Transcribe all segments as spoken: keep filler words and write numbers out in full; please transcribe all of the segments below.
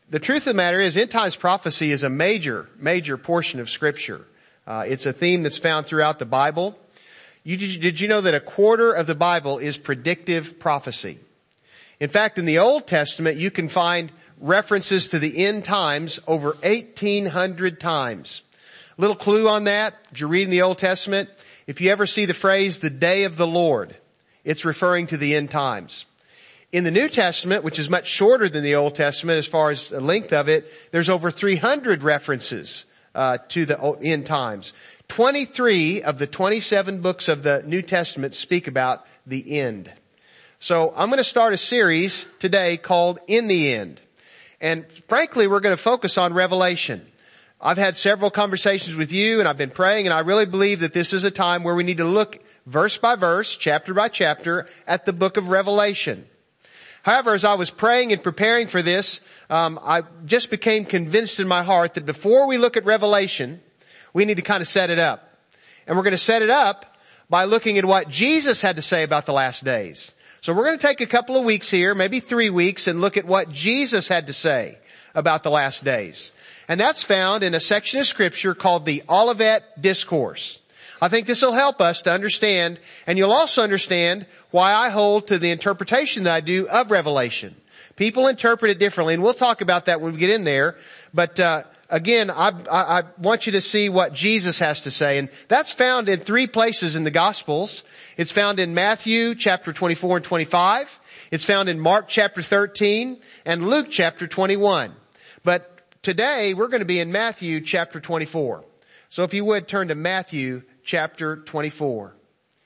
the truth of the matter is, end times prophecy is a major, major portion of Scripture. Uh, it's a theme that's found throughout the Bible. You, did you know that a quarter of the Bible is predictive prophecy? In fact, in the Old Testament, you can find references to the end times over eighteen hundred times. Little clue on that, if you're reading the Old Testament, if you ever see the phrase, the day of the Lord, it's referring to the end times. In the New Testament, which is much shorter than the Old Testament as far as the length of it, there's over three hundred references uh, to the end times. twenty-three of the twenty-seven books of the New Testament speak about the end. So I'm going to start a series today called In the End. And frankly, we're going to focus on Revelation. I've had several conversations with you and I've been praying, and I really believe that this is a time where we need to look verse by verse, chapter by chapter at the book of Revelation. However, as I was praying and preparing for this, um, I just became convinced in my heart that before we look at Revelation, we need to kind of set it up. And we're going to set it up by looking at what Jesus had to say about the last days. So we're going to take a couple of weeks here, maybe three weeks, and look at what Jesus had to say about the last days. And that's found in a section of Scripture called the Olivet Discourse. I think this will help us to understand, and you'll also understand why I hold to the interpretation that I do of Revelation. People interpret it differently, and we'll talk about that when we get in there. But uh again, I, I, I want you to see what Jesus has to say, and that's found in three places in the Gospels. It's found in Matthew chapter twenty-four and twenty-five. It's found in Mark chapter thirteen and Luke chapter twenty-one. But today we're going to be in Matthew chapter twenty-four. So if you would turn to Matthew chapter twenty-four.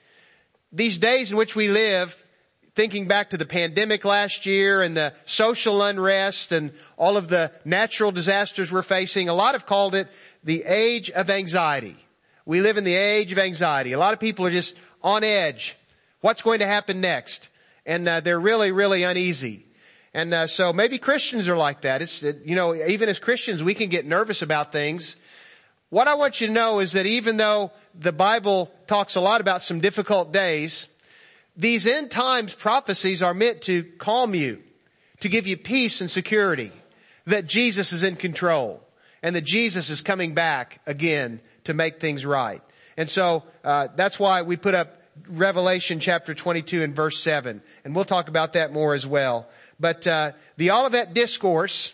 These days in which we live, thinking back to the pandemic last year and the social unrest and all of the natural disasters we're facing, a lot have called it the age of anxiety. We live in the age of anxiety. A lot of people are just on edge. What's going to happen next? And uh, they're really, really uneasy. And uh, so maybe Christians are like that. It's, you know, even as Christians, we can get nervous about things. What I want you to know is that even though the Bible talks a lot about some difficult days, these end times prophecies are meant to calm you, to give you peace and security, that Jesus is in control and that Jesus is coming back again to make things right. And so uh that's why we put up Revelation chapter twenty-two and verse seven, and we'll talk about that more as well. But uh the Olivet Discourse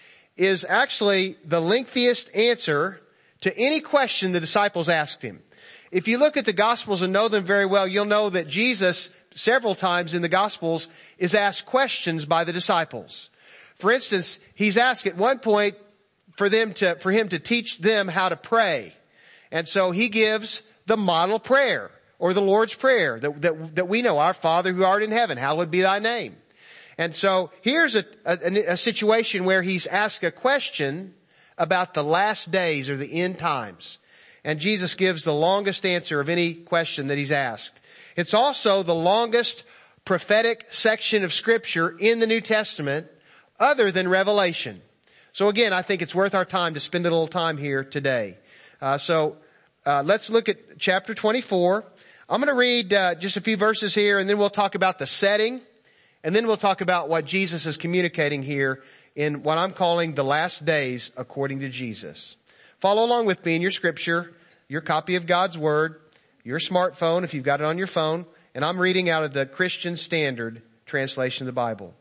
is actually the lengthiest answer to any question the disciples asked him. If you look at the Gospels and know them very well, you'll know that Jesus, several times in the Gospels, is asked questions by the disciples. For instance, he's asked at one point for them to, for him to teach them how to pray. And so he gives the model prayer, or the Lord's Prayer, that, that, that we know, our Father who art in heaven, hallowed be thy name. And so here's a, a, a situation where he's asked a question about the last days or the end times. And Jesus gives the longest answer of any question that he's asked. It's also the longest prophetic section of Scripture in the New Testament other than Revelation. So again, I think it's worth our time to spend a little time here today. Uh, so uh, let's look at chapter twenty-four. I'm going to read uh, just a few verses here, and then we'll talk about the setting, and then we'll talk about what Jesus is communicating here in what I'm calling the last days according to Jesus. Follow along with me in your Scripture, your copy of God's Word, your smartphone if you've got it on your phone, and I'm reading out of the Christian Standard Translation of the Bible.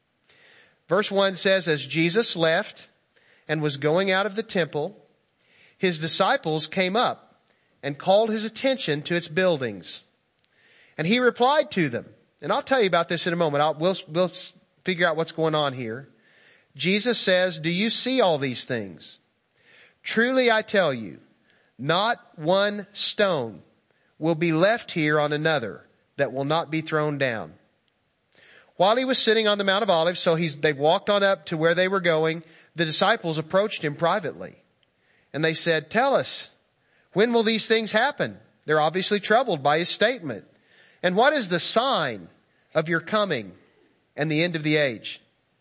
Verse one says, as Jesus left and was going out of the temple, his disciples came up and called his attention to its buildings. And he replied to them, and I'll tell you about this in a moment. I'll, we'll, we'll figure out what's going on here. Jesus says, do you see all these things? Truly I tell you, not one stone will be left here on another that will not be thrown down. While he was sitting on the Mount of Olives, so he's, they walked on up to where they were going, the disciples approached him privately. And they said, tell us, when will these things happen? They're obviously troubled by his statement. And what is the sign of your coming and the end of the age?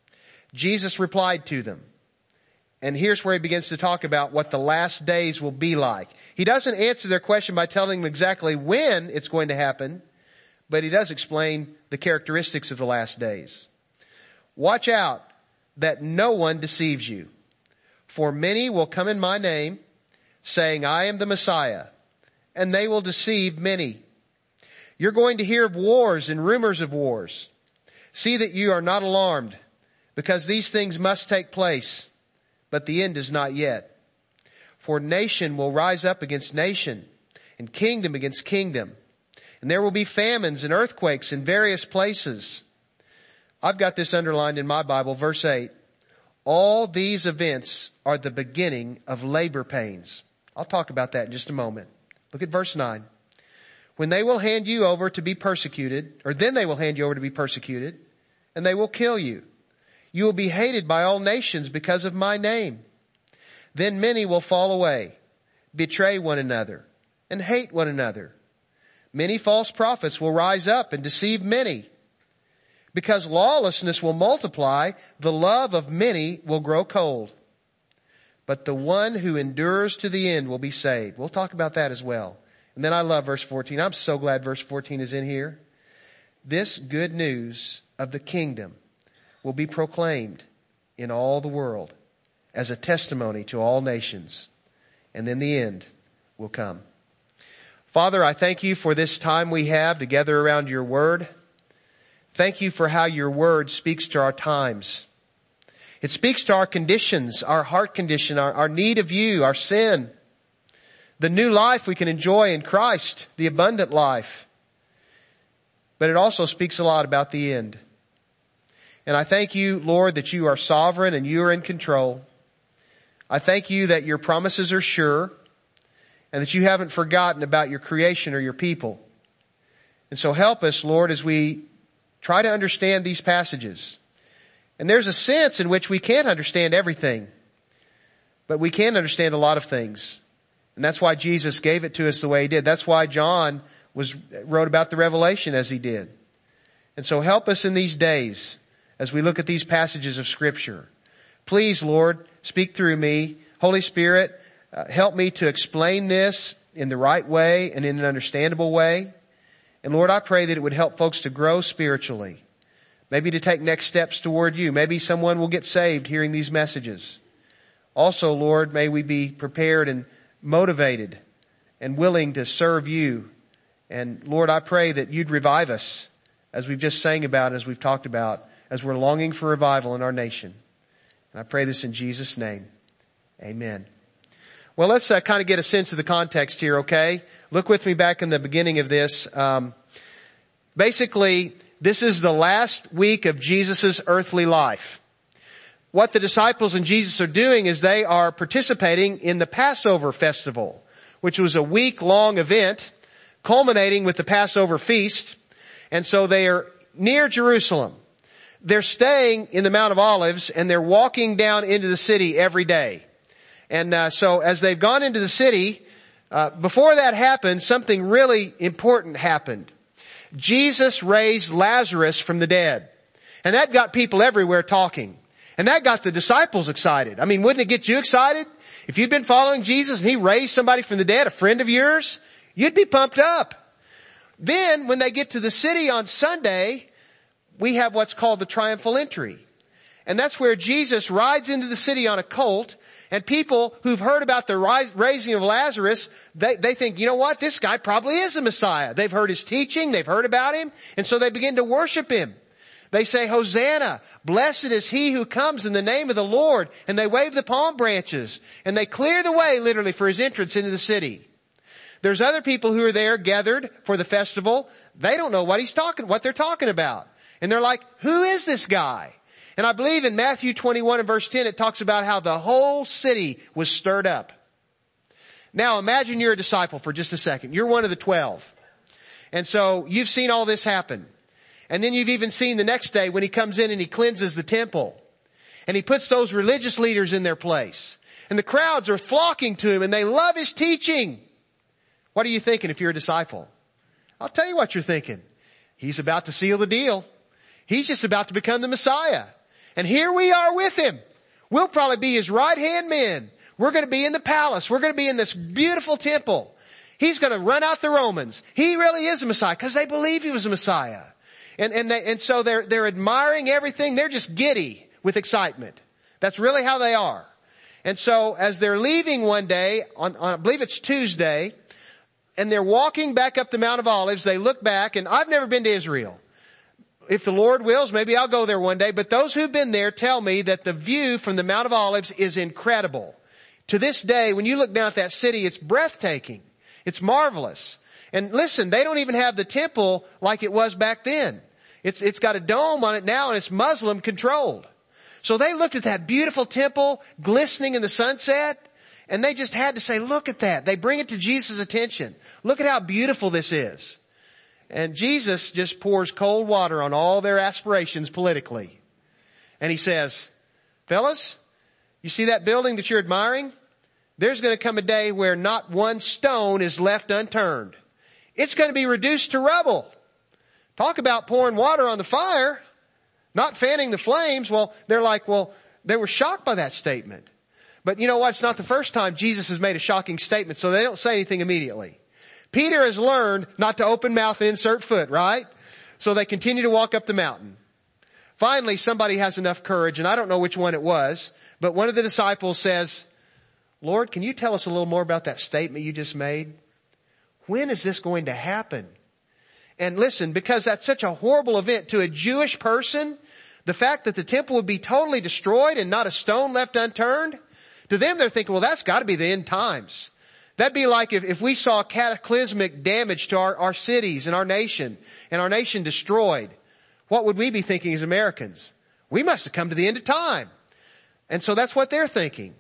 Jesus replied to them. And here's where he begins to talk about what the last days will be like. He doesn't answer their question by telling them exactly when it's going to happen, but he does explain the characteristics of the last days. Watch out that no one deceives you. For many will come in my name, saying, I am the Messiah, and they will deceive many. You're going to hear of wars and rumors of wars. See that you are not alarmed, because these things must take place, but the end is not yet. For nation will rise up against nation, and kingdom against kingdom. And there will be famines and earthquakes in various places. I've got this underlined in my Bible, verse eight. All these events are the beginning of labor pains. I'll talk about that in just a moment. Look at verse nine. When they will hand you over to be persecuted, or then they will hand you over to be persecuted, and they will kill you. You will be hated by all nations because of my name. Then many will fall away, betray one another, and hate one another. Many false prophets will rise up and deceive many. Because lawlessness will multiply, the love of many will grow cold. But the one who endures to the end will be saved. We'll talk about that as well. And then I love verse fourteen. I'm so glad verse fourteen is in here. This good news of the kingdom will be proclaimed in all the world as a testimony to all nations. And then the end will come. Father, I thank you for this time we have together around your word. Thank you for how your word speaks to our times. It speaks to our conditions, our heart condition, our, our need of you, our sin, the new life we can enjoy in Christ, the abundant life. But it also speaks a lot about the end. And I thank you, Lord, that you are sovereign and you are in control. I thank you that your promises are sure and that you haven't forgotten about your creation or your people. And so help us, Lord, as we try to understand these passages. And there's a sense in which we can't understand everything, but we can understand a lot of things. And that's why Jesus gave it to us the way he did. That's why John was wrote about the revelation as he did. And so help us in these days as we look at these passages of Scripture. Please, Lord, speak through me. Holy Spirit, uh, help me to explain this in the right way and in an understandable way. And Lord, I pray that it would help folks to grow spiritually. Maybe to take next steps toward you. Maybe someone will get saved hearing these messages. Also, Lord, may we be prepared and motivated and willing to serve you. And Lord, I pray that you'd revive us as we've just sang about, as we've talked about, as we're longing for revival in our nation. And I pray this in Jesus' name. Amen. Well, let's uh, kind of get a sense of the context here, okay? Look with me back in the beginning of this. Um, basically, this is the last week of Jesus' earthly life. What the disciples and Jesus are doing is they are participating in the Passover festival, which was a week-long event culminating with the Passover feast. And so they are near Jerusalem. They're staying in the Mount of Olives and they're walking down into the city every day. And uh, so as they've gone into the city, uh, before that happened, something really important happened. Jesus raised Lazarus from the dead. And that got people everywhere talking. And that got the disciples excited. I mean, wouldn't it get you excited? If you'd been following Jesus and he raised somebody from the dead, a friend of yours, you'd be pumped up. Then when they get to the city on Sunday, we have what's called the triumphal entry. And that's where Jesus rides into the city on a colt, and people who've heard about the rise, raising of Lazarus, they, they think, you know what, this guy probably is a Messiah. They've heard his teaching, they've heard about him, and so they begin to worship him. They say, Hosanna, blessed is he who comes in the name of the Lord, and they wave the palm branches, and they clear the way literally for his entrance into the city. There's other people who are there gathered for the festival. They don't know what he's talking, what they're talking about. And they're like, who is this guy? And I believe in Matthew twenty-one and verse ten, it talks about how the whole city was stirred up. Now imagine you're a disciple for just a second. You're one of the twelve. And so you've seen all this happen. And then you've even seen the next day when he comes in and he cleanses the temple. And he puts those religious leaders in their place. And the crowds are flocking to him and they love his teaching. What are you thinking if you're a disciple? I'll tell you what you're thinking. He's about to seal the deal. He's just about to become the Messiah. And here we are with him. We'll probably be his right-hand men. We're going to be in the palace. We're going to be in this beautiful temple. He's going to run out the Romans. He really is a Messiah because they believe he was a Messiah. And, and, they, and so they're, they're admiring everything. They're just giddy with excitement. That's really how they are. And so as they're leaving one day, on, on I believe it's Tuesday, and they're walking back up the Mount of Olives, they look back, and I've never been to Israel. If the Lord wills, maybe I'll go there one day, but those who've been there tell me that the view from the Mount of Olives is incredible. To this day, when you look down at that city, it's breathtaking. It's marvelous. And listen, they don't even have the temple like it was back then. It's, it's got a dome on it now, and it's Muslim controlled. So they looked at that beautiful temple glistening in the sunset, and they just had to say, look at that. They bring it to Jesus' attention. Look at how beautiful this is. And Jesus just pours cold water on all their aspirations politically. And he says, fellas, you see that building that you're admiring? There's going to come a day where not one stone is left unturned. It's going to be reduced to rubble. Talk about pouring water on the fire, not fanning the flames. Well, they're like, well, they were shocked by that statement. But you know what? It's not the first time Jesus has made a shocking statement, so they don't say anything immediately. Peter has learned not to open mouth and insert foot, right? So they continue to walk up the mountain. Finally, somebody has enough courage, and I don't know which one it was, but one of the disciples says, Lord, can you tell us a little more about that statement you just made? When is this going to happen? And listen, because that's such a horrible event to a Jewish person, the fact that the temple would be totally destroyed and not a stone left unturned, to them they're thinking, well, that's got to be the end times. That'd be like if, if we saw cataclysmic damage to our, our cities and our nation, and our nation destroyed. What would we be thinking as Americans? We must have come to the end of time. And so that's what they're thinking.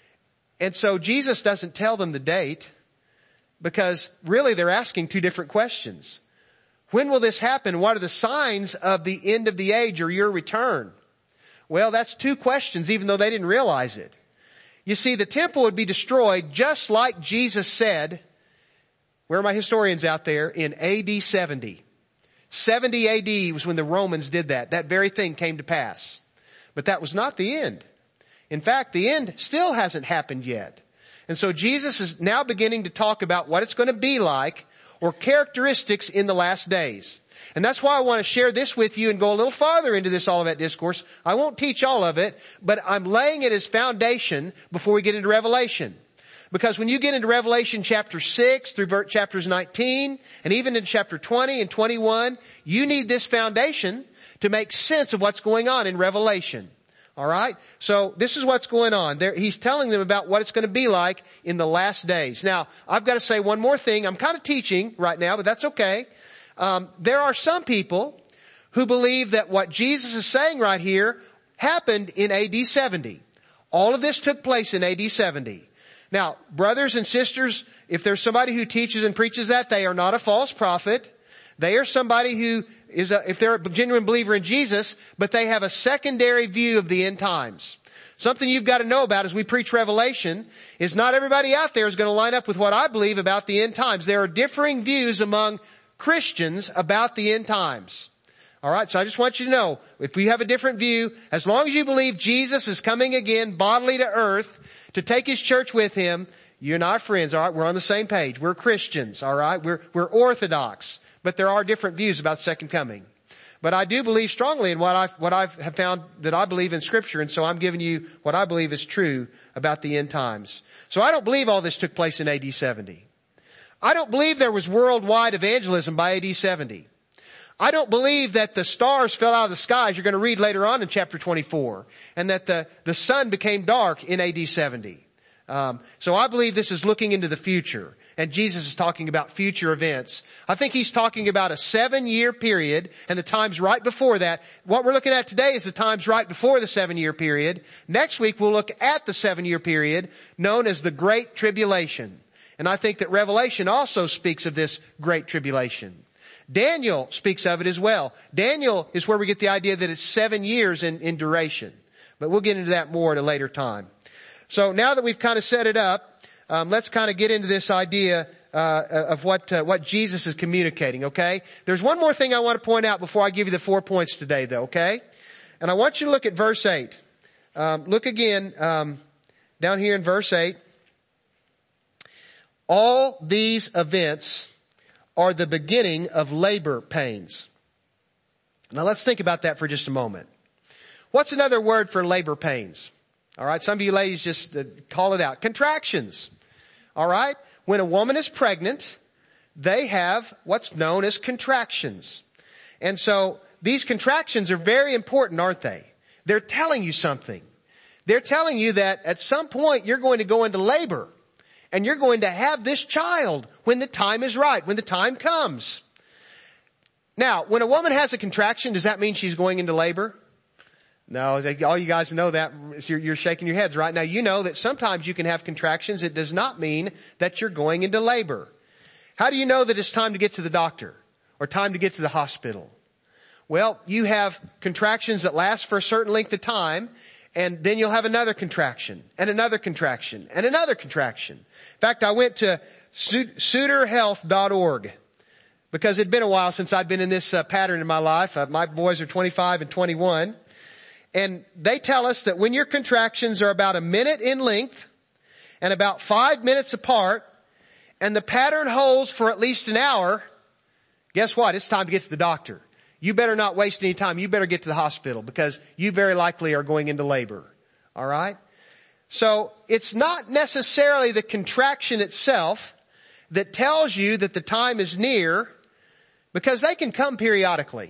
And so Jesus doesn't tell them the date, because really they're asking two different questions. When will this happen? What are the signs of the end of the age or your return? Well, that's two questions, even though they didn't realize it. You see, the temple would be destroyed just like Jesus said, where are my historians out there, in A D seventy. seventy A D was when the Romans did that. That very thing came to pass. But that was not the end. In fact, the end still hasn't happened yet. And so Jesus is now beginning to talk about what it's going to be like, or characteristics in the last days. And that's why I want to share this with you and go a little farther into this Olivet Discourse. I won't teach all of it, but I'm laying it as foundation before we get into Revelation. Because when you get into Revelation chapter six through chapters nineteen, and even in chapter twenty and twenty-one, you need this foundation to make sense of what's going on in Revelation. All right? So this is what's going on. There, he's telling them about what it's going to be like in the last days. Now, I've got to say one more thing. I'm kind of teaching right now, but that's okay. Um, there are some people who believe that what Jesus is saying right here happened in A D seventy. All of this took place in A D seventy. Now, brothers and sisters, if there's somebody who teaches and preaches that, they are not a false prophet. They are somebody who is a, if they're a genuine believer in Jesus, but they have a secondary view of the end times. Something you've got to know about as we preach Revelation is not everybody out there is going to line up with what I believe about the end times. There are differing views among Christians about the end times. All right, so I just want you to know, if we have a different view, as long as you believe Jesus is coming again bodily to earth to take his church with him, you and I are friends, all right? We're on the same page. We're Christians, all right? We're, we're Orthodox, but there are different views about the second coming. But I do believe strongly in what I've, what I've have found that I believe in Scripture, and so I'm giving you what I believe is true about the end times. So I don't believe all this took place in A D seventy. I don't believe there was worldwide evangelism by A D seventy. I don't believe that the stars fell out of the skies, you're going to read later on in chapter twenty-four, and that the, the sun became dark in A D seventy. Um, so I believe this is looking into the future, and Jesus is talking about future events. I think he's talking about a seven-year period, and the times right before that. What we're looking at today is the times right before the seven-year period. Next week we'll look at the seven-year period known as the Great Tribulation. And I think that Revelation also speaks of this Great Tribulation. Daniel speaks of it as well. Daniel is where we get the idea that it's seven years in, in duration. But we'll get into that more at a later time. So now that we've kind of set it up, um, let's kind of get into this idea uh, of what uh, what Jesus is communicating, okay? There's one more thing I want to point out before I give you the four points today, though, okay? And I want you to look at verse eight. Um, look again um, down here in verse eight. All these events are the beginning of labor pains. Now let's think about that for just a moment. What's another word for labor pains? All right. Some of you ladies just uh, call it out. Contractions. All right. When a woman is pregnant, they have what's known as contractions. And so these contractions are very important, aren't they? They're telling you something. They're telling you that at some point you're going to go into labor and you're going to have this child when the time is right, when the time comes. Now, when a woman has a contraction, does that mean she's going into labor? No, all you guys know that. You're, you're shaking your heads right now. You know that sometimes you can have contractions. It does not mean that you're going into labor. How do you know that it's time to get to the doctor or time to get to the hospital? Well, you have contractions that last for a certain length of time, and then you'll have another contraction and another contraction and another contraction. In fact, I went to suitor health dot org because it'd been a while since I'd been in this uh, pattern in my life. Uh, my boys are twenty-five and twenty-one. And they tell us that when your contractions are about a minute in length and about five minutes apart, and the pattern holds for at least an hour, guess what? It's time to get to the doctor. You better not waste any time. You better get to the hospital because you very likely are going into labor. All right? So it's not necessarily the contraction itself that tells you that the time is near, because they can come periodically.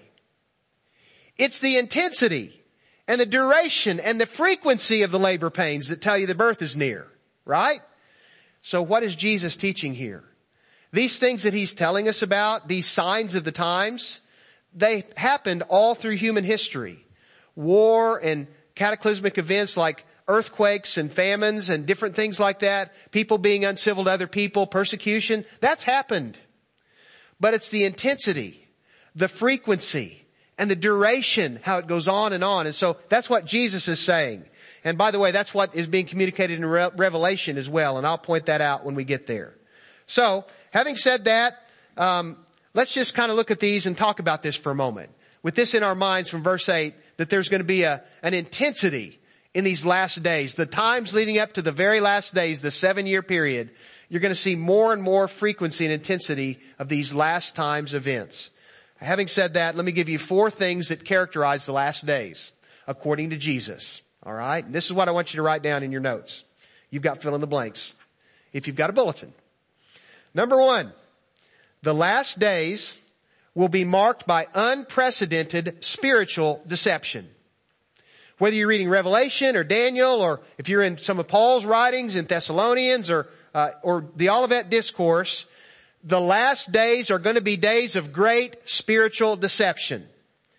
It's the intensity and the duration and the frequency of the labor pains that tell you the birth is near, right? So what is Jesus teaching here? These things that he's telling us about, these signs of the times, they happened all through human history. War and cataclysmic events like earthquakes and famines and different things like that, people being uncivil to other people, persecution, that's happened. But it's the intensity, the frequency, and the duration, how it goes on and on. And so that's what Jesus is saying. And by the way, that's what is being communicated in Re- Revelation as well. And I'll point that out when we get there. So, having said that, um, let's just kind of look at these and talk about this for a moment. With this in our minds from verse eight, that there's going to be a, an intensity in these last days. The times leading up to the very last days, the seven year period, you're going to see more and more frequency and intensity of these last times events. Having said that, let me give you four things that characterize the last days, according to Jesus. All right? And this is what I want you to write down in your notes. You've got fill in the blanks if you've got a bulletin. Number one, the last days will be marked by unprecedented spiritual deception. Whether you're reading Revelation or Daniel, or if you're in some of Paul's writings in Thessalonians or, uh, or the Olivet Discourse, the last days are going to be days of great spiritual deception.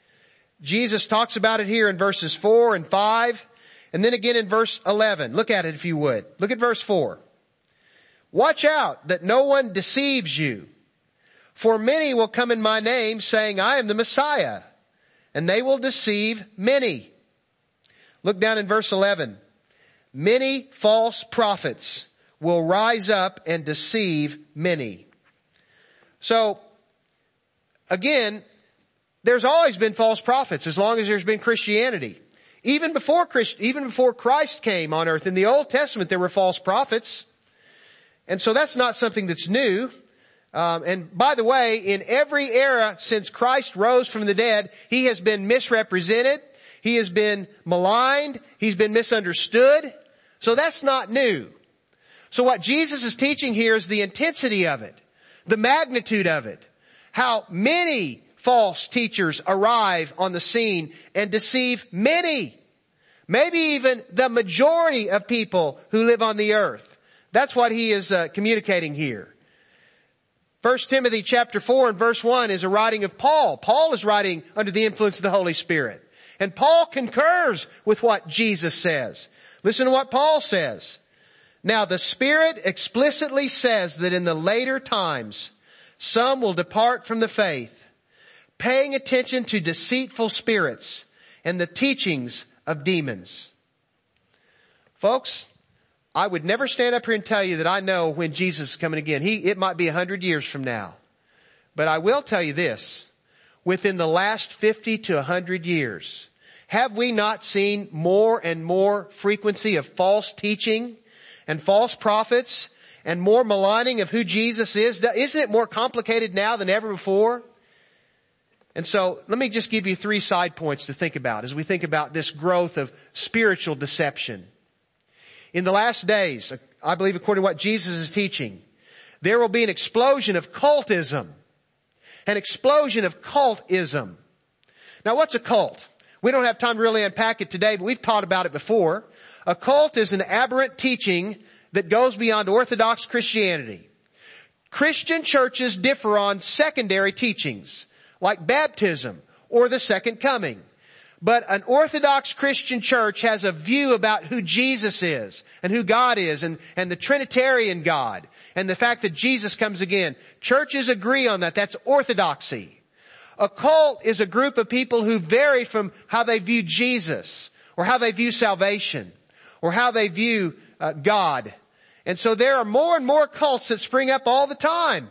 Jesus talks about it here in verses four and five, and then again in verse eleven. Look at it if you would. Look at verse four. Watch out that no one deceives you, for many will come in my name saying, I am the Messiah, and they will deceive many. Look down in verse eleven. Many false prophets will rise up and deceive many. So, again, there's always been false prophets as long as there's been Christianity. Even before Christ, even before Christ came on earth, in the Old Testament there were false prophets. And so that's not something that's new. Um, and by the way, in every era since Christ rose from the dead, he has been misrepresented. He has been maligned. He's been misunderstood. So that's not new. So what Jesus is teaching here is the intensity of it. The magnitude of it. How many false teachers arrive on the scene and deceive many. Maybe even the majority of people who live on the earth. That's what he is uh, communicating here. First Timothy chapter four and verse one is a writing of Paul. Paul is writing under the influence of the Holy Spirit. And Paul concurs with what Jesus says. Listen to what Paul says. Now the Spirit explicitly says that in the later times, some will depart from the faith, paying attention to deceitful spirits and the teachings of demons. Folks, I would never stand up here and tell you that I know when Jesus is coming again. He, it might be a hundred years from now. But I will tell you this. Within the last fifty to a hundred years, have we not seen more and more frequency of false teaching and false prophets and more maligning of who Jesus is? Isn't it more complicated now than ever before? And so let me just give you three side points to think about as we think about this growth of spiritual deception. In the last days, I believe according to what Jesus is teaching, there will be an explosion of cultism. An explosion of cultism. Now what's a cult? We don't have time to really unpack it today, but we've taught about it before. A cult is an aberrant teaching that goes beyond Orthodox Christianity. Christian churches differ on secondary teachings, like baptism or the second coming. But an Orthodox Christian church has a view about who Jesus is and who God is and, and the Trinitarian God and the fact that Jesus comes again. Churches agree on that. That's orthodoxy. A cult is a group of people who vary from how they view Jesus or how they view salvation or how they view uh, God. And so there are more and more cults that spring up all the time.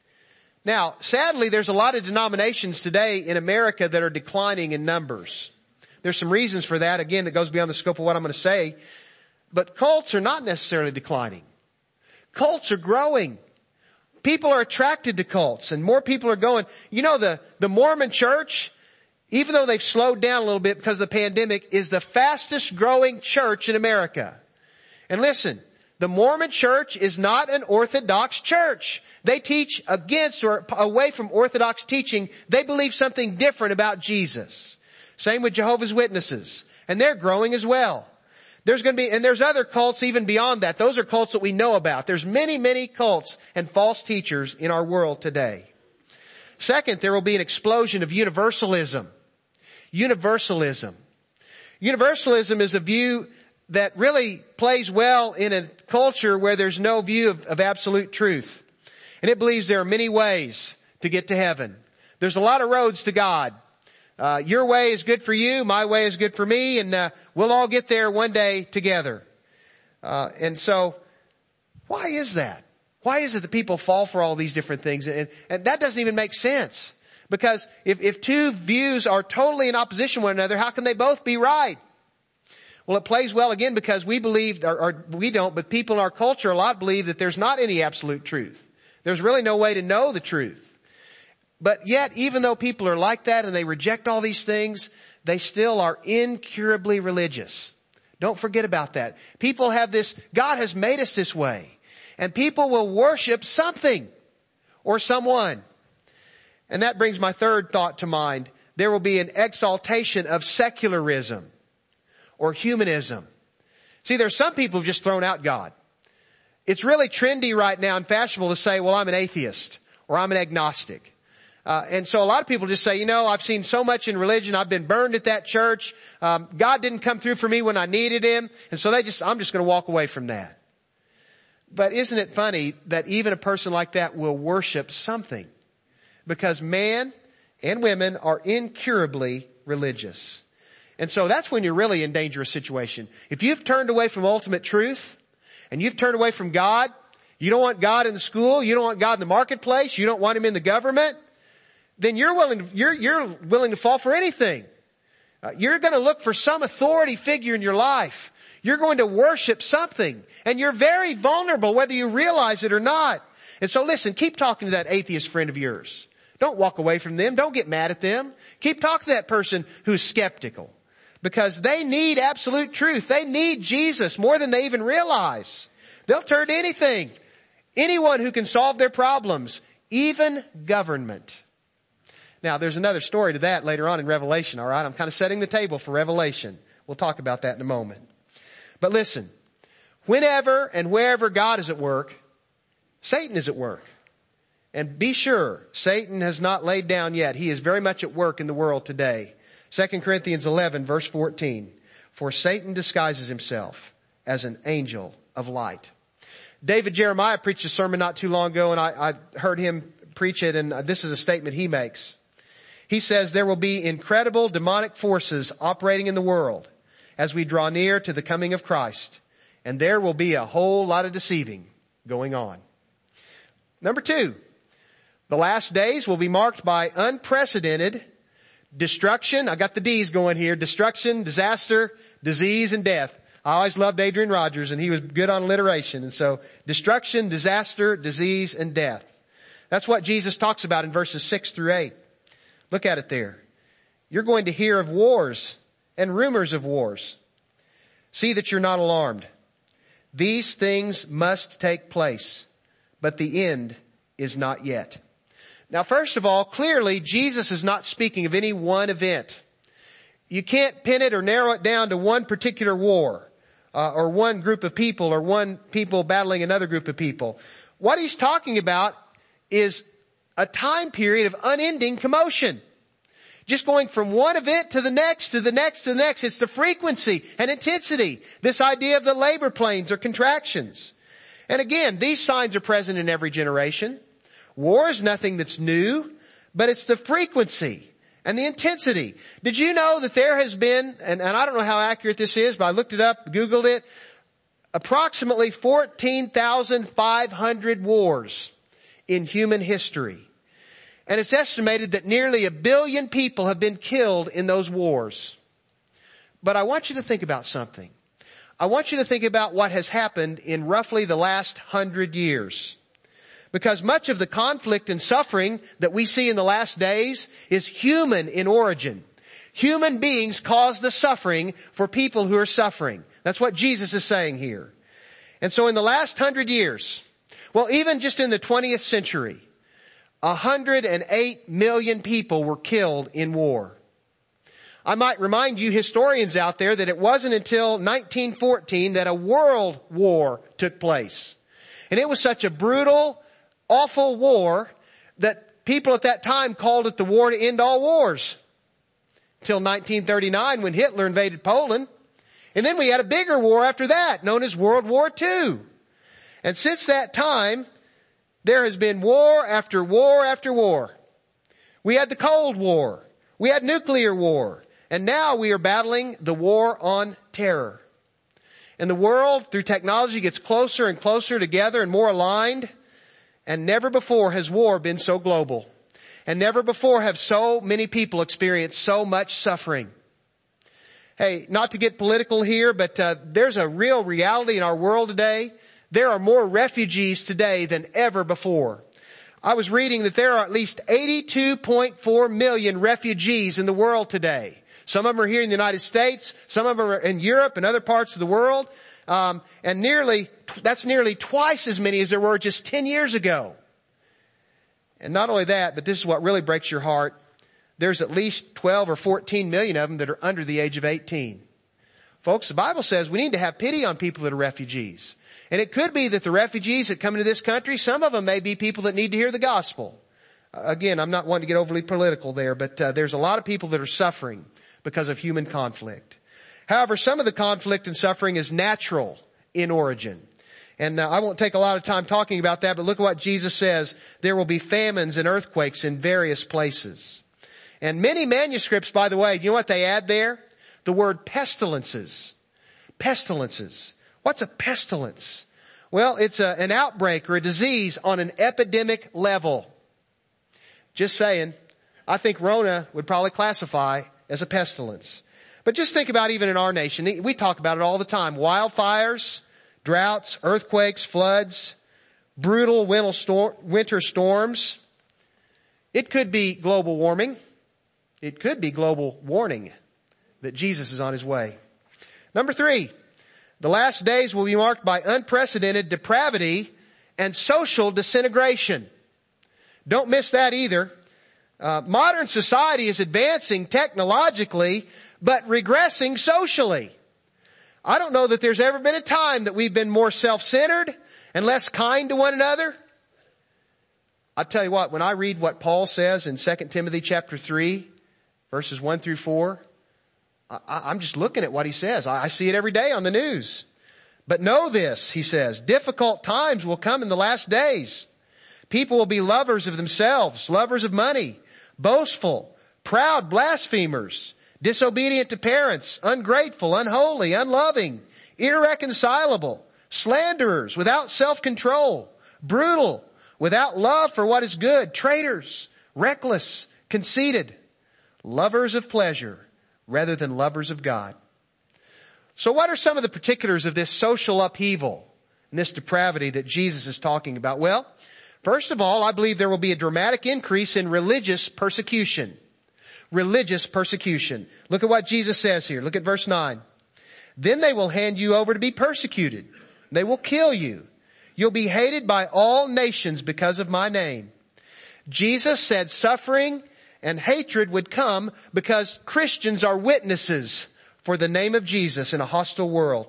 Now, sadly, there's a lot of denominations today in America that are declining in numbers. There's some reasons for that, again, that goes beyond the scope of what I'm going to say. But cults are not necessarily declining. Cults are growing. People are attracted to cults and more people are going. You know, the, the Mormon church, even though they've slowed down a little bit because of the pandemic, is the fastest growing church in America. And listen, the Mormon church is not an Orthodox church. They teach against or away from Orthodox teaching. They believe something different about Jesus. Same with Jehovah's Witnesses. And they're growing as well. There's going to be, and there's other cults even beyond that. Those are cults that we know about. There's many, many cults and false teachers in our world today. Second, there will be an explosion of universalism. Universalism. Universalism is a view that really plays well in a culture where there's no view of, of absolute truth. And it believes there are many ways to get to heaven. There's a lot of roads to God. Uh, your way is good for you, my way is good for me, and uh, we'll all get there one day together. Uh, and so, why is that? Why is it that people fall for all these different things? And, and that doesn't even make sense. Because if, if two views are totally in opposition to one another, how can they both be right? Well, it plays well again because we believe, or, or we don't, but people in our culture a lot believe that there's not any absolute truth. There's really no way to know the truth. But yet, even though people are like that and they reject all these things, they still are incurably religious. Don't forget about that. People have this, God has made us this way. And people will worship something or someone. And that brings my third thought to mind. There will be an exaltation of secularism or humanism. See, there's some people who've just thrown out God. It's really trendy right now and fashionable to say, well, I'm an atheist or I'm an agnostic. Uh, and so a lot of people just say, you know, I've seen so much in religion. I've been burned at that church. Um, God didn't come through for me when I needed him. And so they just, I'm just going to walk away from that. But isn't it funny that even a person like that will worship something? Because man and women are incurably religious. And so that's when you're really in dangerous situation. If you've turned away from ultimate truth and you've turned away from God, you don't want God in the school, you don't want God in the marketplace, you don't want him in the government, then you're willing to, you're, you're willing to fall for anything. Uh, you're going to look for some authority figure in your life. You're going to worship something. And you're very vulnerable whether you realize it or not. And so listen, keep talking to that atheist friend of yours. Don't walk away from them. Don't get mad at them. Keep talking to that person who's skeptical. Because they need absolute truth. They need Jesus more than they even realize. They'll turn to anything. Anyone who can solve their problems. Even government. Now, there's another story to that later on in Revelation, all right? I'm kind of setting the table for Revelation. We'll talk about that in a moment. But listen, whenever and wherever God is at work, Satan is at work. And be sure, Satan has not laid down yet. He is very much at work in the world today. Second Corinthians eleven, verse fourteen. For Satan disguises himself as an angel of light. David Jeremiah preached a sermon not too long ago, and I, I heard him preach it, and this is a statement he makes. He says, there will be incredible demonic forces operating in the world as we draw near to the coming of Christ. And there will be a whole lot of deceiving going on. Number two, the last days will be marked by unprecedented destruction. I got the D's going here. Destruction, disaster, disease, and death. I always loved Adrian Rogers, and he was good on alliteration. And so destruction, disaster, disease, and death. That's what Jesus talks about in verses six through eight. Look at it there. You're going to hear of wars and rumors of wars. See that you're not alarmed. These things must take place, but the end is not yet. Now, first of all, clearly Jesus is not speaking of any one event. You can't pin it or narrow it down to one particular war, uh, or one group of people, or one people battling another group of people. What he's talking about is a time period of unending commotion. Just going from one event to the next, to the next, to the next. It's the frequency and intensity. This idea of the labor planes or contractions. And again, these signs are present in every generation. War is nothing that's new, but it's the frequency and the intensity. Did you know that there has been, and, and I don't know how accurate this is, but I looked it up, Googled it, approximately fourteen thousand five hundred wars in human history. And it's estimated that nearly a billion people have been killed in those wars. But I want you to think about something. I want you to think about what has happened in roughly the last hundred years. Because much of the conflict and suffering that we see in the last days is human in origin. Human beings cause the suffering for people who are suffering. That's what Jesus is saying here. And so in the last hundred years, well, even just in the twentieth century, one hundred eight million people were killed in war. I might remind you historians out there that it wasn't until nineteen fourteen that a world war took place. And it was such a brutal, awful war that people at that time called it the war to end all wars. Till nineteen thirty-nine when Hitler invaded Poland. And then we had a bigger war after that, known as World War Two. And since that time, there has been war after war after war. We had the Cold War. We had nuclear war. And now we are battling the war on terror. And the world, through technology, gets closer and closer together and more aligned. And never before has war been so global. And never before have so many people experienced so much suffering. Hey, not to get political here, but uh, there's a real reality in our world today. There are more refugees today than ever before. I was reading that there are at least eighty-two point four million refugees in the world today. Some of them are here in the United States. Some of them are in Europe and other parts of the world. Um, and nearly, that's nearly twice as many as there were just ten years ago. And not only that, but this is what really breaks your heart. There's at least twelve or fourteen million of them that are under the age of eighteen. Folks, the Bible says we need to have pity on people that are refugees. And it could be that the refugees that come into this country, some of them may be people that need to hear the gospel. Uh, again, I'm not wanting to get overly political there, but uh, there's a lot of people that are suffering because of human conflict. However, some of the conflict and suffering is natural in origin. And uh, I won't take a lot of time talking about that, but look at what Jesus says. There will be famines and earthquakes in various places. And many manuscripts, by the way, you know what they add there? The word pestilences. Pestilences. What's a pestilence? Well, it's a, an outbreak or a disease on an epidemic level. Just saying. I think Rona would probably classify as a pestilence. But just think about even in our nation. We talk about it all the time. Wildfires, droughts, earthquakes, floods, brutal winter storms. It could be global warming. It could be global warning that Jesus is on his way. Number three, the last days will be marked by unprecedented depravity and social disintegration. Don't miss that either. Uh, modern society is advancing technologically, but regressing socially. I don't know that there's ever been a time that we've been more self-centered and less kind to one another. I tell you what, when I read what Paul says in Second Timothy chapter three, verses one through four, I, I'm just looking at what he says. I, I see it every day on the news. But know this, he says, difficult times will come in the last days. People will be lovers of themselves, lovers of money, boastful, proud, blasphemers, disobedient to parents, ungrateful, unholy, unloving, irreconcilable, slanderers, without self-control, brutal, without love for what is good, traitors, reckless, conceited, lovers of pleasure rather than lovers of God. So what are some of the particulars of this social upheaval and this depravity that Jesus is talking about? Well, first of all, I believe there will be a dramatic increase in religious persecution. religious persecution. Look at what Jesus says here. Look at verse nine. Then they will hand you over to be persecuted. They will kill you. You'll be hated by all nations because of my name. Jesus said suffering and hatred would come because Christians are witnesses for the name of Jesus in a hostile world.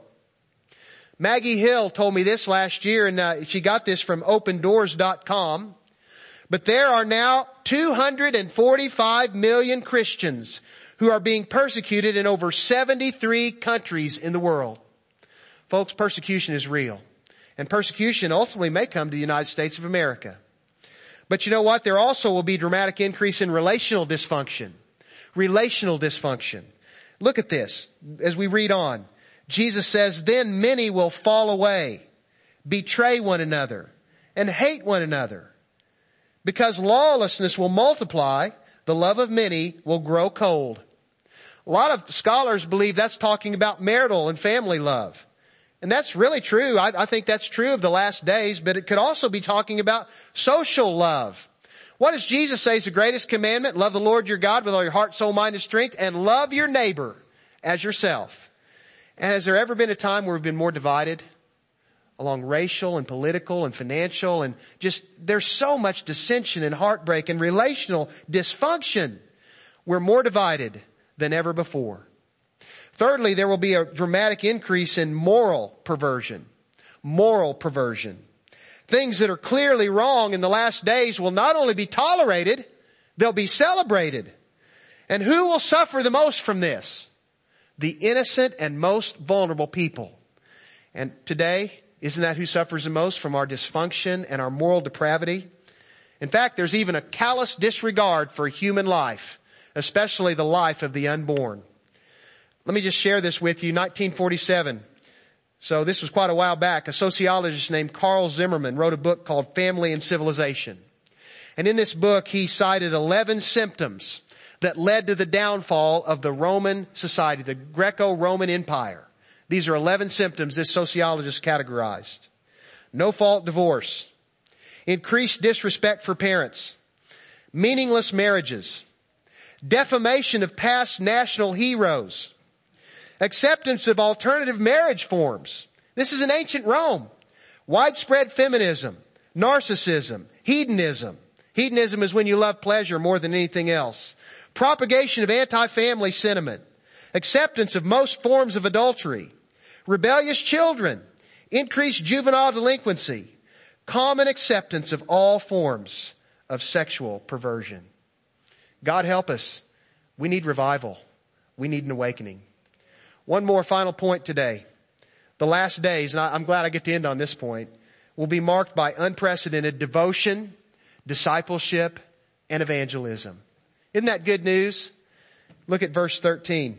Maggie Hill told me this last year, and uh, she got this from open doors dot com. But there are now two hundred forty-five million Christians who are being persecuted in over seventy-three countries in the world. Folks, persecution is real. And persecution ultimately may come to the United States of America. But you know what? There also will be a dramatic increase in relational dysfunction. Relational dysfunction. Look at this as we read on. Jesus says, then many will fall away, betray one another, and hate one another. Because lawlessness will multiply, the love of many will grow cold. A lot of scholars believe that's talking about marital and family love. And that's really true. I, I think that's true of the last days, but it could also be talking about social love. What does Jesus say is the greatest commandment? Love the Lord your God with all your heart, soul, mind, and strength, and love your neighbor as yourself. And has there ever been a time where we've been more divided along racial and political and financial and just there's so much dissension and heartbreak and relational dysfunction? We're more divided than ever before. Thirdly, there will be a dramatic increase in moral perversion. Moral perversion. Things that are clearly wrong in the last days will not only be tolerated, they'll be celebrated. And who will suffer the most from this? The innocent and most vulnerable people. And today, isn't that who suffers the most from our dysfunction and our moral depravity? In fact, there's even a callous disregard for human life, especially the life of the unborn. Let me just share this with you. nineteen forty-seven. So this was quite a while back. A sociologist named Carl Zimmerman wrote a book called Family and Civilization. And in this book, he cited eleven symptoms that led to the downfall of the Roman society, the Greco-Roman Empire. These are eleven symptoms this sociologist categorized. No-fault divorce, increased disrespect for parents, meaningless marriages, defamation of past national heroes, acceptance of alternative marriage forms. This is in ancient Rome. Widespread feminism, narcissism, hedonism. Hedonism is when you love pleasure more than anything else. Propagation of anti-family sentiment. Acceptance of most forms of adultery. Rebellious children. Increased juvenile delinquency. Common acceptance of all forms of sexual perversion. God help us. We need revival. We need an awakening. One more final point today. The last days, and I'm glad I get to end on this point, will be marked by unprecedented devotion, discipleship, and evangelism. Isn't that good news? Look at verse thirteen.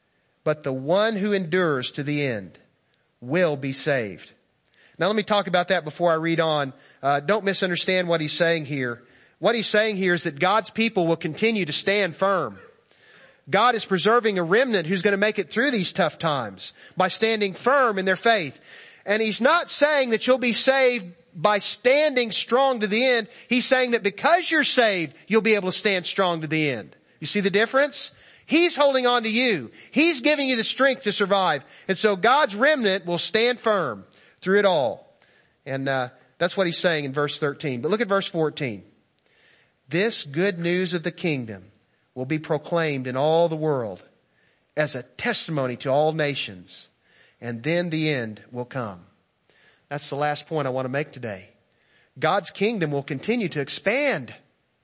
But the one who endures to the end will be saved. Now let me talk about that before I read on. Uh, don't misunderstand what he's saying here. What he's saying here is that God's people will continue to stand firm. God is preserving a remnant who's going to make it through these tough times by standing firm in their faith. And he's not saying that you'll be saved by standing strong to the end. He's saying that because you're saved, you'll be able to stand strong to the end. You see the difference? He's holding on to you. He's giving you the strength to survive. And so God's remnant will stand firm through it all. And uh, that's what he's saying in verse thirteen. But look at verse fourteen. This good news of the kingdom will be proclaimed in all the world as a testimony to all nations. And then the end will come. That's the last point I want to make today. God's kingdom will continue to expand.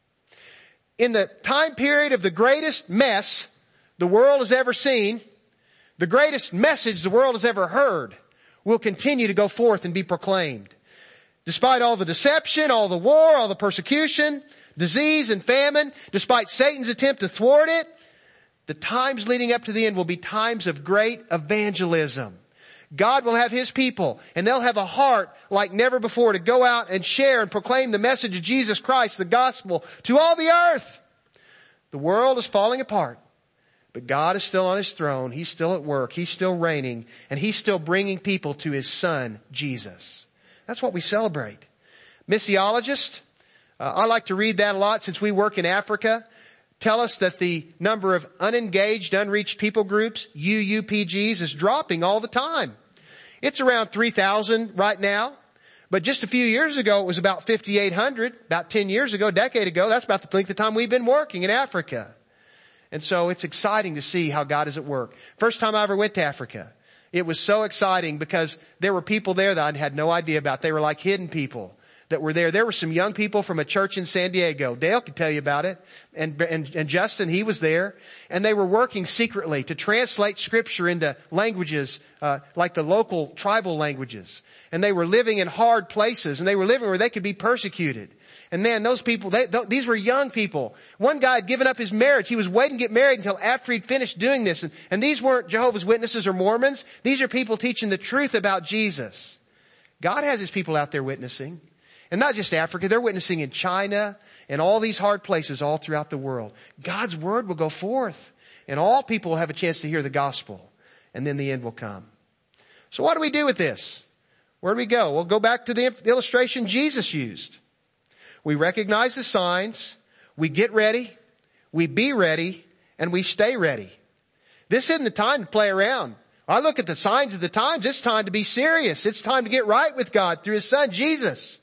In the time period of the greatest mess the world has ever seen, the greatest message the world has ever heard will continue to go forth and be proclaimed. Despite all the deception, all the war, all the persecution, disease and famine, despite Satan's attempt to thwart it, the times leading up to the end will be times of great evangelism. God will have His people, and they'll have a heart like never before to go out and share and proclaim the message of Jesus Christ, the gospel, to all the earth. The world is falling apart, but God is still on His throne. He's still at work. He's still reigning, and He's still bringing people to His Son, Jesus. That's what we celebrate. Missiologist, uh, I like to read that a lot since we work in Africa. tell us that the number of unengaged, unreached people groups, U U P Gs, is dropping all the time. It's around three thousand right now. But just a few years ago, it was about fifty-eight hundred. About ten years ago, a decade ago, that's about the length of time we've been working in Africa. And so it's exciting to see how God is at work. First time I ever went to Africa, it was so exciting because there were people there that I had no idea about. They were like hidden people that were there. There were some young people from a church in San Diego. Dale could tell you about it. And, and, and Justin, he was there. And they were working secretly to translate scripture into languages, uh, like the local tribal languages. And they were living in hard places, and they were living where they could be persecuted. And man, those people, they, th- these were young people. One guy had given up his marriage. He was waiting to get married until after he'd finished doing this. And, and these weren't Jehovah's Witnesses or Mormons. These are people teaching the truth about Jesus. God has his people out there witnessing. And not just Africa, they're witnessing in China and all these hard places all throughout the world. God's word will go forth, and all people will have a chance to hear the gospel, and then the end will come. So what do we do with this? Where do we go? We'll go back to the illustration Jesus used. We recognize the signs, we get ready, we be ready, and we stay ready. This isn't the time to play around. I look at the signs of the times. It's time to be serious. It's time to get right with God through his son, Jesus.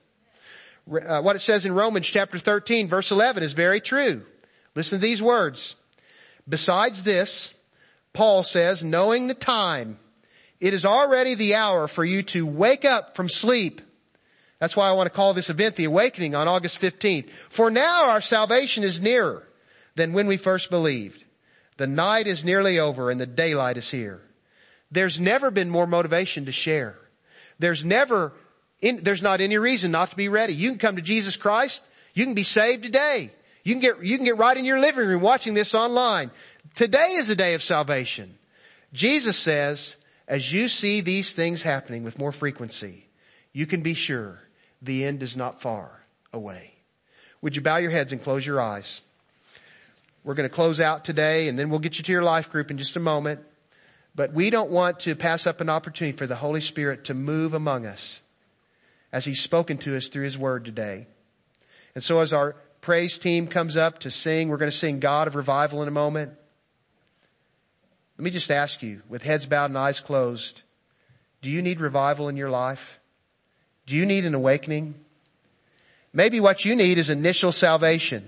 Uh, what it says in Romans chapter thirteen, verse eleven is very true. Listen to these words. Besides this, Paul says, knowing the time, it is already the hour for you to wake up from sleep. That's why I want to call this event the Awakening on August fifteenth. For now our salvation is nearer than when we first believed. The night is nearly over and the daylight is here. There's never been more motivation to share. There's never, in, there's not any reason not to be ready. You can come to Jesus Christ. You can be saved today. You can get, you can get right in your living room watching this online. Today is the day of salvation. Jesus says, as you see these things happening with more frequency, you can be sure the end is not far away. Would you bow your heads and close your eyes? We're going to close out today, and then we'll get you to your life group in just a moment. But we don't want to pass up an opportunity for the Holy Spirit to move among us as he's spoken to us through his word today. And so as our praise team comes up to sing, we're going to sing God of Revival in a moment. Let me just ask you, with heads bowed and eyes closed, do you need revival in your life? Do you need an awakening? Maybe what you need is initial salvation.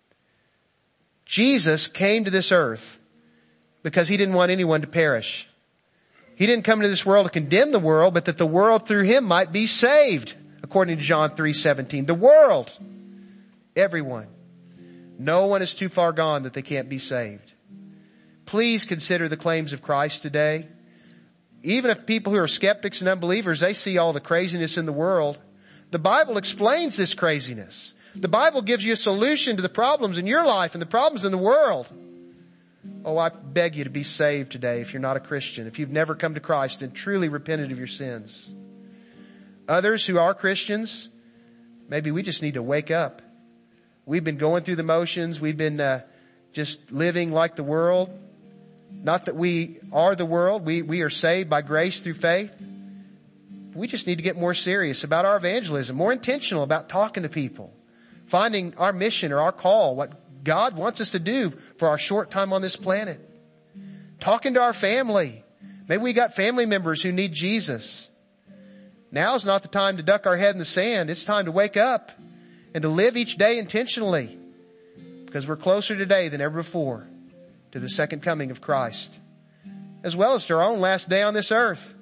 Jesus came to this earth because he didn't want anyone to perish. He didn't come into this world to condemn the world, but that the world through him might be saved, according to John three seventeen. The world, everyone. No one is too far gone that they can't be saved. Please consider the claims of Christ today. Even if people who are skeptics and unbelievers, they see all the craziness in the world. The Bible explains this craziness. The Bible gives you a solution to the problems in your life and the problems in the world. Oh, I beg you to be saved today if you're not a Christian, if you've never come to Christ and truly repented of your sins. Others who are Christians, maybe we just need to wake up. We've been going through the motions. We've been uh, just living like the world. Not that we are the world. We, we are saved by grace through faith. We just need to get more serious about our evangelism, more intentional about talking to people, finding our mission or our call, what God wants us to do for our short time on this planet. Talking to our family. Maybe we got family members who need Jesus. Now's not the time to duck our head in the sand. It's time to wake up and to live each day intentionally, because we're closer today than ever before to the second coming of Christ, as well as to our own last day on this earth.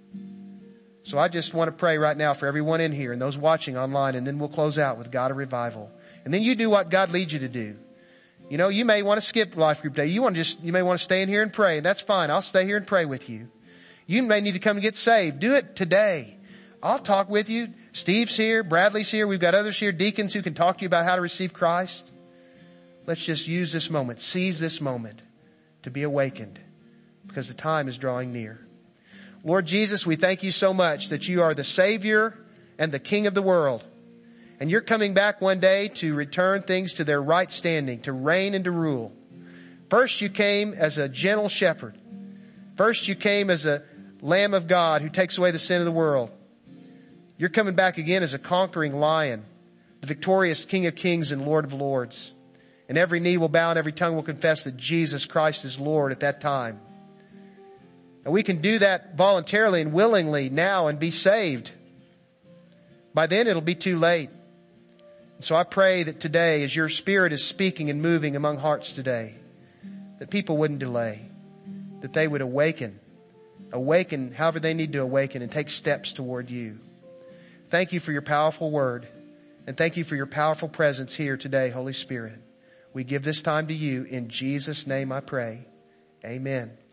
So I just want to pray right now for everyone in here and those watching online, and then we'll close out with God of Revival. And then you do what God leads you to do. You know, you may want to skip life group day. You want to just, you may want to stay in here and pray, and that's fine. I'll stay here and pray with you. You may need to come and get saved. Do it today. I'll talk with you. Steve's here. Bradley's here. We've got others here, deacons, who can talk to you about how to receive Christ. Let's just use this moment, seize this moment to be awakened, because the time is drawing near. Lord Jesus, we thank you so much that you are the Savior and the King of the world. And you're coming back one day to return things to their right standing, to reign and to rule. First you came as a gentle shepherd. First you came as a Lamb of God who takes away the sin of the world. You're coming back again as a conquering lion, the victorious King of Kings and Lord of Lords. And every knee will bow and every tongue will confess that Jesus Christ is Lord at that time. And we can do that voluntarily and willingly now and be saved. By then it'll be too late. So I pray that today, as your Spirit is speaking and moving among hearts today, that people wouldn't delay, that they would awaken, awaken however they need to awaken and take steps toward you. Thank you for your powerful word, and thank you for your powerful presence here today, Holy Spirit. We give this time to you. In Jesus' name I pray. Amen.